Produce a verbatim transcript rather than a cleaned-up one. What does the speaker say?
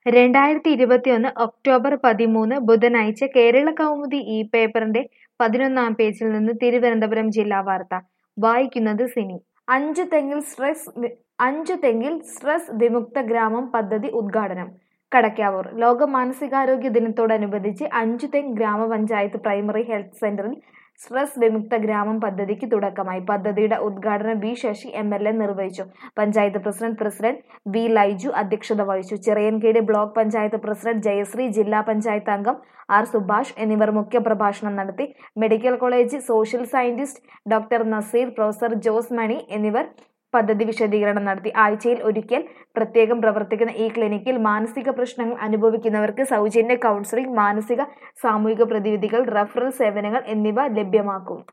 രണ്ടായിരത്തി ഇരുപത്തിയൊന്ന് ഒക്ടോബർ പതിമൂന്ന് ബുധനാഴ്ച കേരളകൗമുദി ഈ പേപ്പറിന്റെ പതിനൊന്നാം പേജിൽ നിന്ന് തിരുവനന്തപുരം ജില്ലാ വാർത്ത വായിക്കുന്നത് സിനി. അഞ്ചുതെങ്ങിൽ സ്ട്രെസ് വി- അഞ്ചുതെങ്ങിൽ സ്ട്രെസ് വിമുക്ത ഗ്രാമം പദ്ധതി ഉദ്ഘാടനം. കടയ്ക്കാവൂർ ലോക മാനസികാരോഗ്യ ദിനത്തോടനുബന്ധിച്ച് അഞ്ചുതെങ്ങ് ഗ്രാമപഞ്ചായത്ത് പ്രൈമറി ഹെൽത്ത് സെന്ററിൽ സ്ട്രെസ് വിമുക്ത ഗ്രാമം പദ്ധതിക്ക് തുടക്കമായി. പദ്ധതിയുടെ ഉദ്ഘാടനം V Sasi M L A നിർവഹിച്ചു. Panchayat president president V Laiju അധ്യക്ഷത വഹിച്ചു. ചിറയൻകീഴ് ബ്ലോക്ക് പഞ്ചായത്ത് പ്രസിഡന്റ് ജയശ്രീ, ജില്ലാ പഞ്ചായത്ത് അംഗം ആർ സുഭാഷ് എന്നിവർ മുഖ്യപ്രഭാഷണം നടത്തി. Medical college social scientist doctor Naseer, professor Jose Mani എന്നിവർ പദ്ധതി വിശദീകരണം നടത്തി. ആഴ്ചയിൽ ഒരിക്കൽ പ്രത്യേകം പ്രവർത്തിക്കുന്ന ഈ ക്ലിനിക്കിൽ മാനസിക പ്രശ്നങ്ങൾ അനുഭവിക്കുന്നവർക്ക് സൗജന്യ കൗൺസിലിംഗ്, മാനസിക സാമൂഹിക പ്രതിവിധികൾ, റഫറൽ സേവനങ്ങൾ എന്നിവ ലഭ്യമാക്കും.